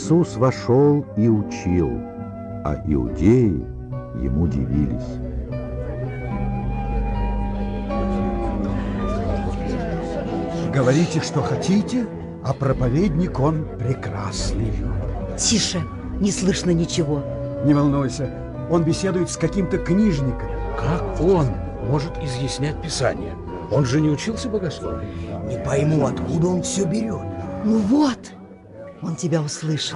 Иисус вошел и учил, а иудеи ему дивились. Говорите, что хотите, а проповедник он прекрасный. Тише, не слышно ничего. Не волнуйся, он беседует с каким-то книжником. Как он может изъяснять Писание? Он же не учился богословию. Не пойму, откуда он все берет. Ну вот, он тебя услышал.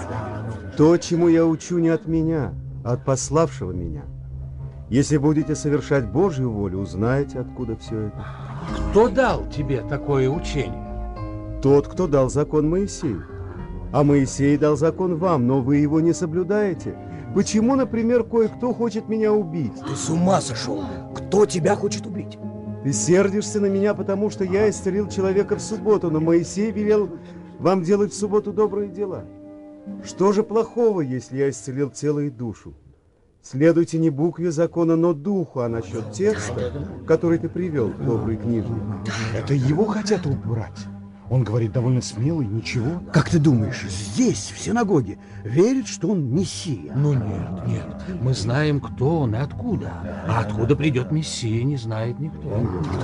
То, чему я учу, не от меня, а от пославшего меня. Если будете совершать Божью волю, узнаете, откуда все это. Кто дал тебе такое учение? Тот, кто дал закон Моисею. А Моисей дал закон вам, но вы его не соблюдаете. Почему, например, кое-кто хочет меня убить? Ты с ума сошел? Кто тебя хочет убить? Ты сердишься на меня, потому что я исцелил человека в субботу, но Моисей велел вам делать в субботу добрые дела. Что же плохого, если я исцелил тело и душу? Следуйте не букве закона, но духу, а насчет текста, который ты привел, добрый книжник. Это его хотят убрать. Он говорит довольно смело и ничего. Как ты думаешь, здесь, в синагоге, верят, что он Мессия? Ну нет. Мы знаем, кто он и откуда. А откуда придет Мессия, не знает никто.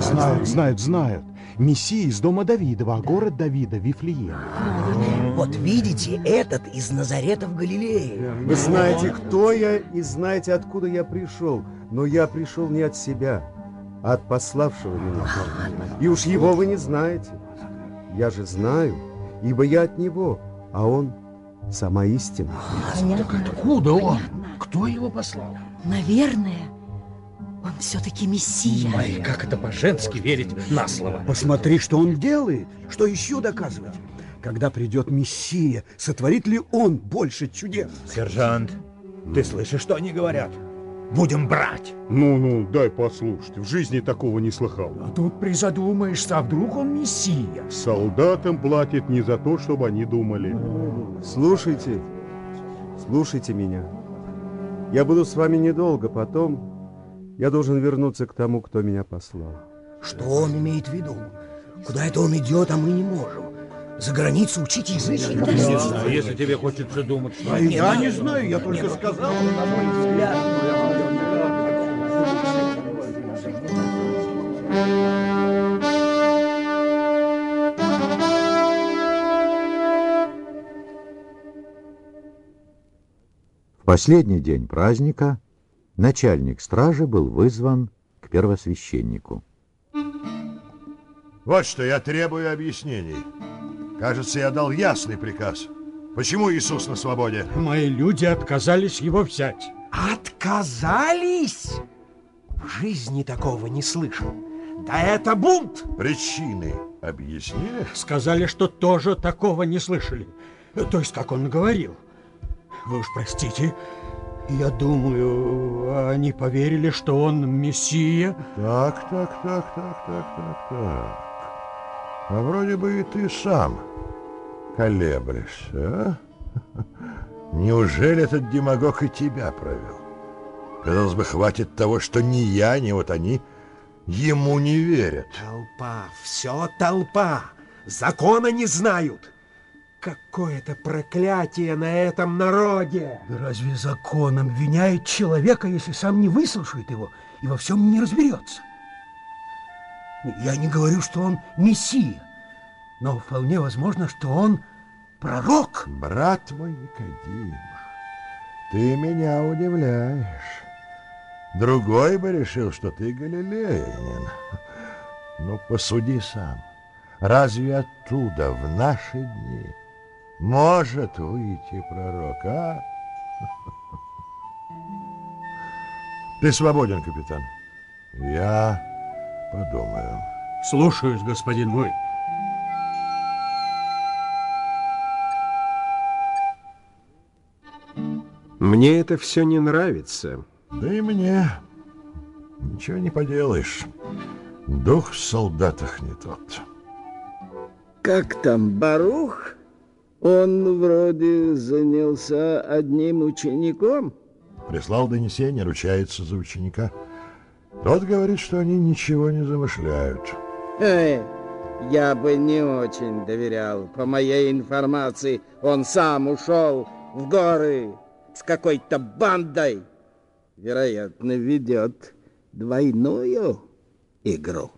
Знают. Мессия из дома Давидова, а город Давида Вифлеем. Вот видите, этот из Назарета в Галилее. Вы знаете, кто я, и знаете, откуда я пришел. Но я пришел не от себя, а от пославшего меня. И уж его вы не знаете. Я же знаю, ибо я от него, а он сама истина. Так откуда он? Кто его послал? Наверное, он все-таки Мессия. Ой, как это по-женски верить на слово. Посмотри, что он делает. Что еще доказывать? Когда придет Мессия, сотворит ли он больше чудес? Сержант, ты слышишь, что они говорят? Будем брать. Ну, дай послушать. В жизни такого не слыхал. А тут призадумаешься, а вдруг он Мессия? Солдатам платят не за то, чтобы они думали. Слушайте меня. Я буду с вами недолго, потом я должен вернуться к тому, кто меня послал. Что он имеет в виду? Куда это он идет, а мы не можем? За границу учить язык? Не знаю, если тебе хочется думать, что... Я не знаю, я только сказал. На мой взгляд... В последний день праздника начальник стражи был вызван к первосвященнику. Вот что, я требую объяснений. Кажется, я дал ясный приказ. Почему Иисус на свободе? Мои люди отказались его взять. Отказались? В жизни такого не слышал. Да это бунт! Причины объяснили? Сказали, что тоже такого не слышали. То есть, как он говорил. Вы уж простите, я думаю, они поверили, что он Мессия. Так. А вроде бы и ты сам колеблешься, а? Неужели этот демагог и тебя провел? Казалось бы, хватит того, что ни я, ни вот они ему не верят. Толпа, все толпа. Закона не знают. Какое-то проклятие на этом народе. Да разве закон обвиняет человека, если сам не выслушает его и во всем не разберется? Я не говорю, что он Мессия, но вполне возможно, что он пророк. Брат мой Никодим, ты меня удивляешь. Другой бы решил, что ты галилеянин. Ну, посуди сам. Разве оттуда в наши дни может выйти пророк, а? Ты свободен, капитан. Я подумаю. Слушаюсь, господин мой. Мне это все не нравится. Да и мне. Ничего не поделаешь. Дух в солдатах не тот. Как там Барух? Он вроде занялся одним учеником. Прислал донесение, ручается за ученика. Тот говорит, что они ничего не замышляют. я бы не очень доверял. По моей информации, он сам ушел в горы с какой-то бандой. Вероятно, ведет двойную игру.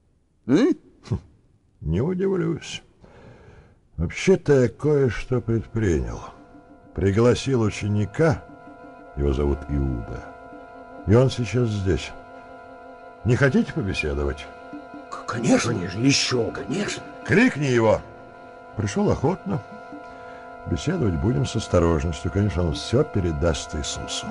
Не удивлюсь. Вообще-то я кое-что предпринял. Пригласил ученика, его зовут Иуда, и он сейчас здесь. Не хотите побеседовать? Конечно, еще, конечно. Крикни его. Пришел охотно. Беседовать будем с осторожностью. Конечно, он все передаст Иисусу.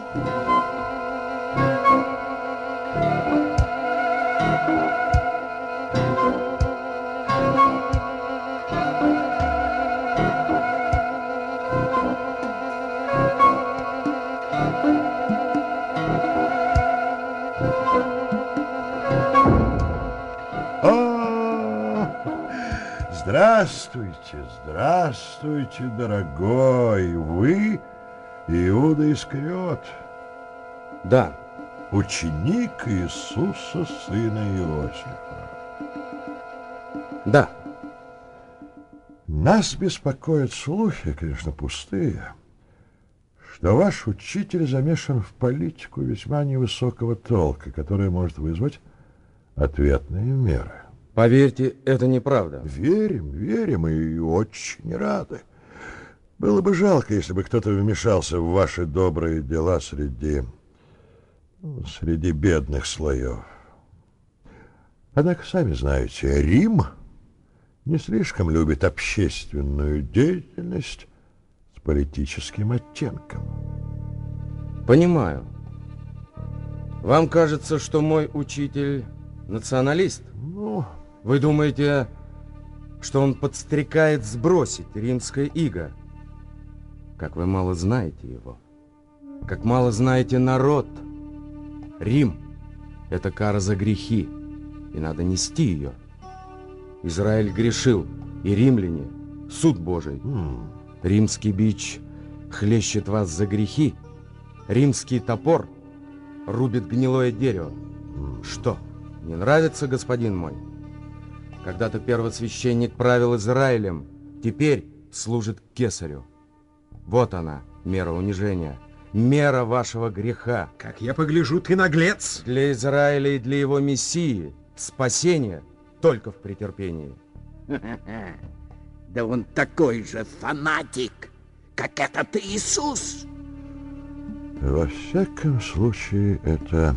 Здравствуйте, здравствуйте, дорогой. Вы Иуда Искариот? Да. Ученик Иисуса, сына Иосифа? Да. Нас беспокоят слухи, конечно, пустые, что ваш учитель замешан в политику весьма невысокого толка, которая может вызвать ответные меры. Поверьте, это неправда. Верим, верим и очень рады. Было бы жалко, если бы кто-то вмешался в ваши добрые дела среди бедных слоев. Однако, сами знаете, Рим не слишком любит общественную деятельность с политическим оттенком. Понимаю. Вам кажется, что мой учитель националист? Ну... Вы думаете, что он подстрекает сбросить римское иго? Как вы мало знаете его. Как мало знаете народ. Рим — это кара за грехи, и надо нести ее. Израиль грешил, и римляне — суд Божий. Римский бич хлещет вас за грехи, римский топор рубит гнилое дерево. Что, не нравится, господин мой? Когда-то первосвященник правил Израилем, теперь служит Кесарю. Вот она, мера унижения, мера вашего греха. Как я погляжу, ты наглец. Для Израиля и для его мессии спасение только в претерпении. Да он такой же фанатик, как этот Иисус. Во всяком случае, это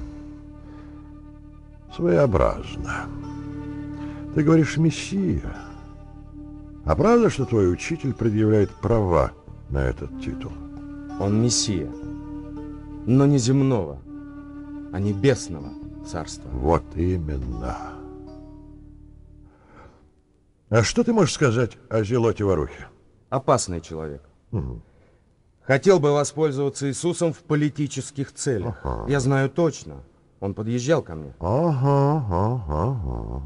своеобразно. Ты говоришь «мессия». А правда, что твой учитель предъявляет права на этот титул? Он мессия, но не земного, а небесного царства. Вот именно. А что ты можешь сказать о Зелоте Варухе? Опасный человек. Хотел бы воспользоваться Иисусом в политических целях. Я знаю точно. Он подъезжал ко мне. Ага.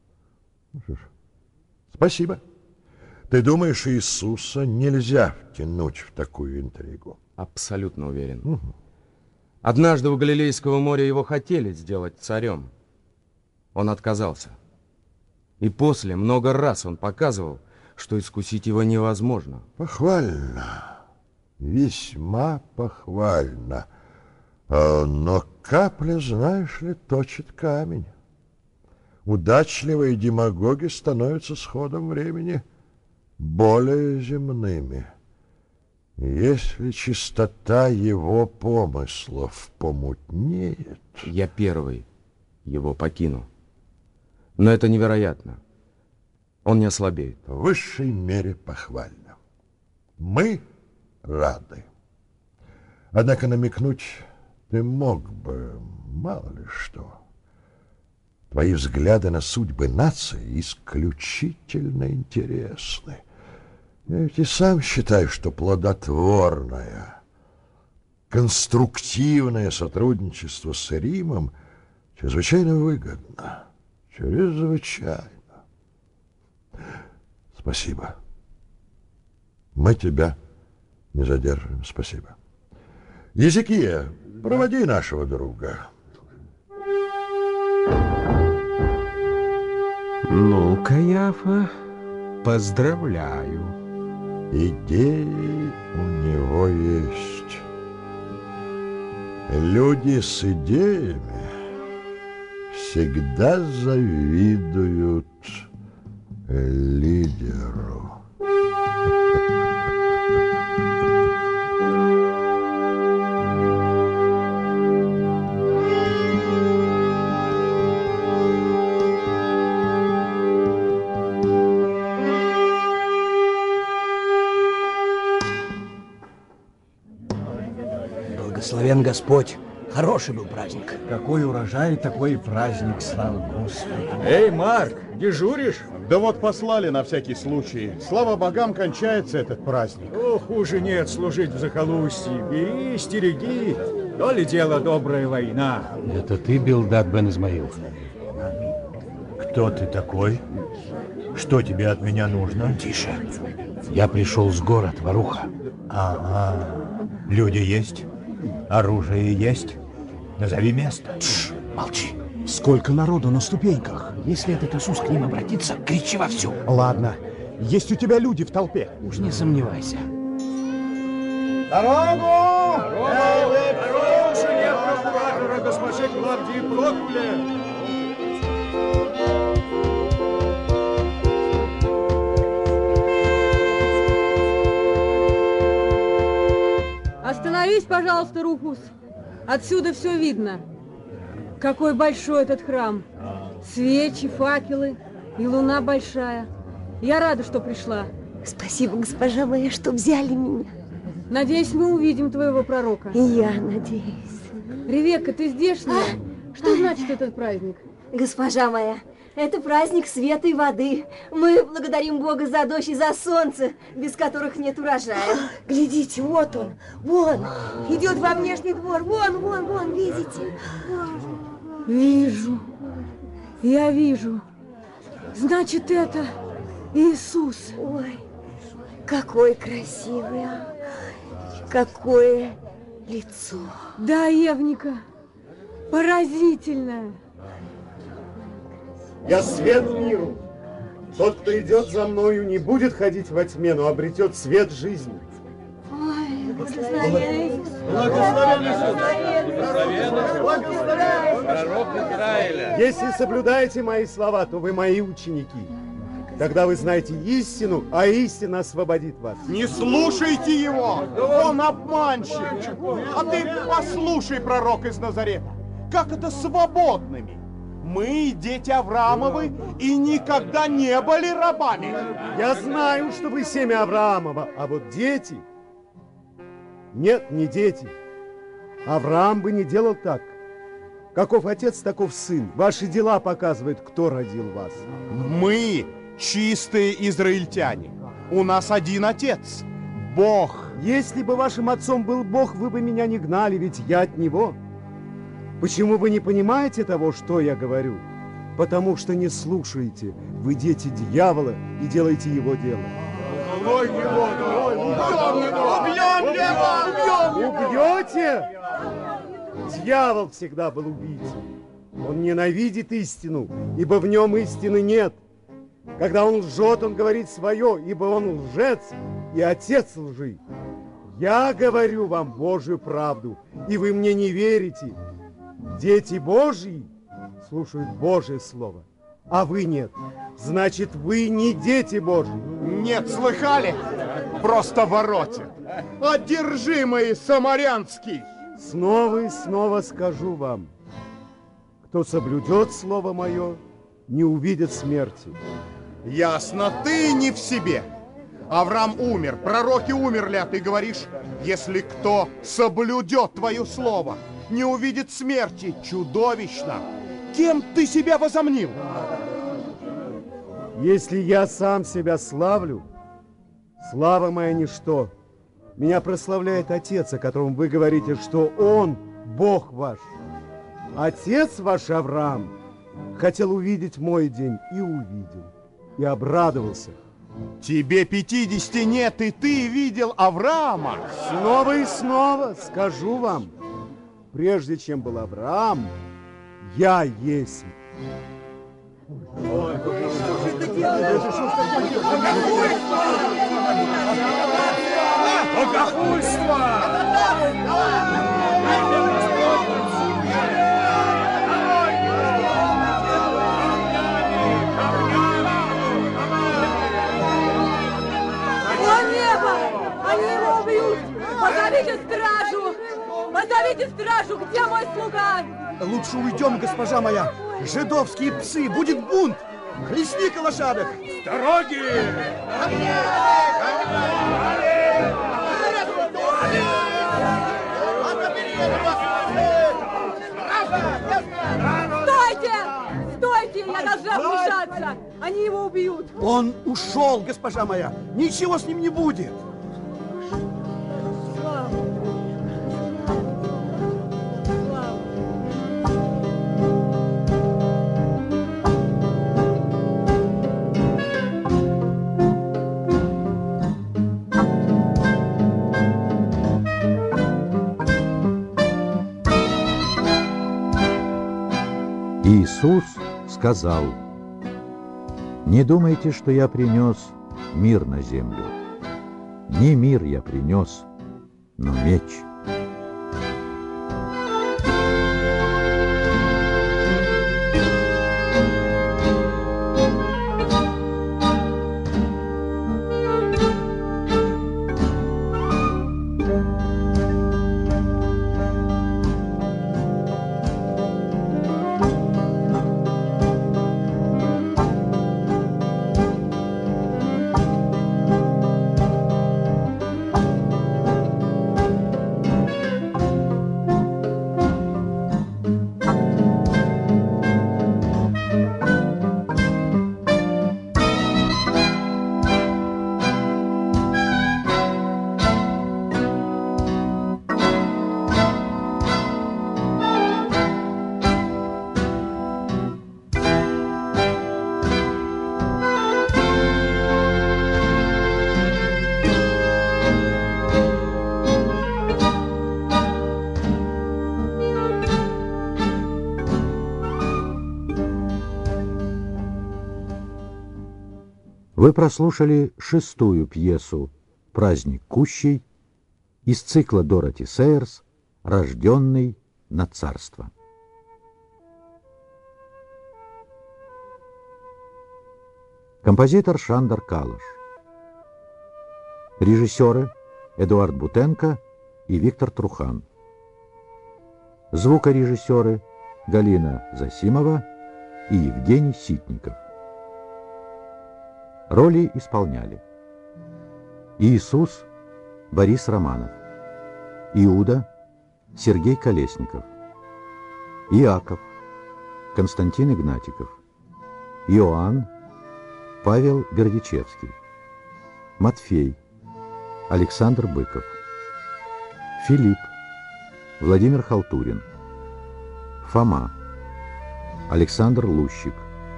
Спасибо. Ты думаешь, Иисуса нельзя втянуть в такую интригу? Абсолютно уверен. Однажды у Галилейского моря его хотели сделать царем. Он отказался. И после много раз он показывал, что искусить его невозможно. Похвально. Весьма похвально. Но капля, знаешь ли, точит камень. Удачливые демагоги становятся с ходом времени более земными. Если чистота его помыслов помутнеет... Я первый его покину. Но это невероятно. Он не ослабеет. В высшей мере похвально. Мы рады. Однако намекнуть ты мог бы, мало ли что. Твои взгляды на судьбы нации исключительно интересны. Я ведь и сам считаю, что плодотворное, конструктивное сотрудничество с Римом чрезвычайно выгодно. Чрезвычайно. Спасибо. Мы тебя не задерживаем. Спасибо. Езекия, проводи нашего друга. Ну, Каяфа, поздравляю. Идеи у него есть. Люди с идеями всегда завидуют лидеру. Благословен Господь. Хороший был праздник. Какой урожай, такой и праздник, слава Господу. Эй, Марк, дежуришь? Да вот послали на всякий случай. Слава богам, кончается этот праздник. О, хуже нет служить в захолустье. Бери, стереги, то ли дело добрая война. Это ты, Билдад бен Измаил? Кто ты такой? Что тебе от меня нужно? Тише. Я пришел с город, Варуха. Ага. Люди есть? Оружие есть? Назови место. Тш, молчи. Сколько народу на ступеньках. Если этот Иисус к ним обратится, кричи вовсю. Ладно. Есть у тебя люди в толпе? Уж не сомневайся. Дорогу! Эй, вы нарушение прокуратора госпожи Клавдии Прокуле! Остановись, пожалуйста, Руфус. Отсюда все видно. Какой большой этот храм. Свечи, факелы и луна большая. Я рада, что пришла. Спасибо, госпожа моя, что взяли меня. Надеюсь, мы увидим твоего пророка. И я надеюсь. Ревекка, ты здешняя? Что значит этот праздник? Госпожа моя, это праздник света и воды. Мы благодарим Бога за дождь и за солнце, без которых нет урожая. Глядите, вот он, вон, идет во внешний двор. Вон, видите? Вижу. Я вижу. Значит, это Иисус. Ой, какой красивый, а? Какое лицо. Да, Евника, поразительное. Я свет миру. Тот, кто идет за мною, не будет ходить во тьме, но обретет свет жизни. Ой, благословен Иисус. Пророк Израиля. Если соблюдаете мои слова, то вы мои ученики. Тогда вы знаете истину, а истина освободит вас. Не слушайте его! Он обманщик! А ты послушай, пророк из Назарета. Как это свободными? Мы, дети Авраамовы, и никогда не были рабами. Я знаю, что вы семя Авраамова, а вот дети... Нет, не дети. Авраам бы не делал так. Каков отец, таков сын. Ваши дела показывают, кто родил вас. Мы чистые израильтяне. У нас один отец – Бог. Если бы вашим отцом был Бог, вы бы меня не гнали, ведь я от Него. Почему вы не понимаете того, что я говорю? Потому что не слушаете. Вы дети дьявола и делаете его дело. Убьете? Дьявол всегда был убийцей. Он ненавидит истину, ибо в нем истины нет. Когда он лжет, он говорит свое, ибо он лжец и отец лжи. Я говорю вам Божью правду, и вы мне не верите. Дети Божьи слушают Божье Слово, а вы нет. Значит, вы не дети Божьи. Нет, слыхали? Просто воротят. Одержимый самарянский. Снова и снова скажу вам, кто соблюдет Слово Мое, не увидит смерти. Ясно, ты не в себе. Авраам умер, пророки умерли, а ты говоришь, если кто соблюдет твое слово, не увидит смерти. Чудовищно. Кем ты себя возомнил? Если я сам себя славлю, слава моя ничто. Меня прославляет Отец, о котором вы говорите, что Он Бог ваш. Отец ваш Авраам хотел увидеть мой день и увидел, и обрадовался. Тебе 50 нет, и ты видел Авраама. Снова и снова скажу вам, прежде чем был Авраам, я есть. Позовите стражу! Позовите стражу! Где мой слуга? Лучше уйдем, госпожа моя. Жидовские псы, будет бунт. Хлестни-ка лошадок. С дороги! Стойте! Стойте! Я должна вмешаться! Они его убьют! Он ушел, госпожа моя. Ничего с ним не будет. Иисус сказал: «Не думайте, что я принес мир на землю. Не мир я принес, но меч». Вы прослушали 6-ю пьесу «Праздник кущей» из цикла Дороти Сейерс «Рожденный на царство». Композитор Шандар Калаш. Режиссеры Эдуард Бутенко и Виктор Трухан. Звукорежиссеры Галина Засимова и Евгений Ситников. Роли исполняли: Иисус — Борис Романов, Иуда — Сергей Колесников, Иаков — Константин Игнатиков, Иоанн — Павел Бердичевский, Матфей — Александр Быков, Филипп — Владимир Халтурин, Фома — Александр Лущик,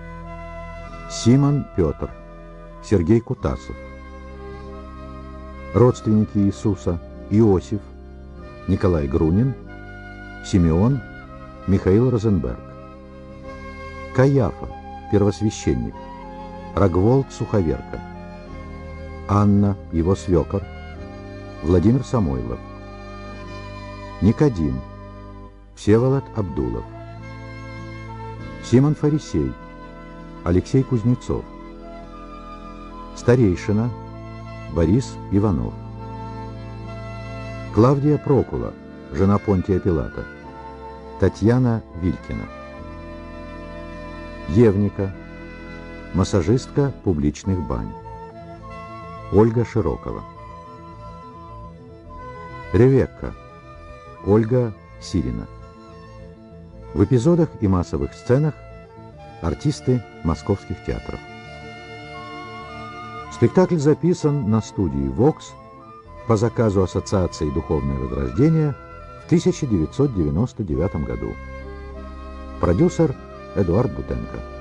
Симон Петр — Сергей Кутасов. Родственники Иисуса: Иосиф, Николай Грунин, Симеон, Михаил Розенберг. Каяфа, первосвященник, Рогволд Суховерка. Анна, его свекор, Владимир Самойлов. Никодим, Всеволод Абдулов. Симон Фарисей, Алексей Кузнецов. Старейшина Борис Иванов. Клавдия Прокула, жена Понтия Пилата, Татьяна Вилькина. Евника, массажистка публичных бань, Ольга Широкова. Ревекка, Ольга Сирина. В эпизодах и массовых сценах артисты московских театров. Спектакль записан на студии «Вокс» по заказу Ассоциации «Духовное возрождение» в 1999 году. Продюсер Эдуард Бутенко.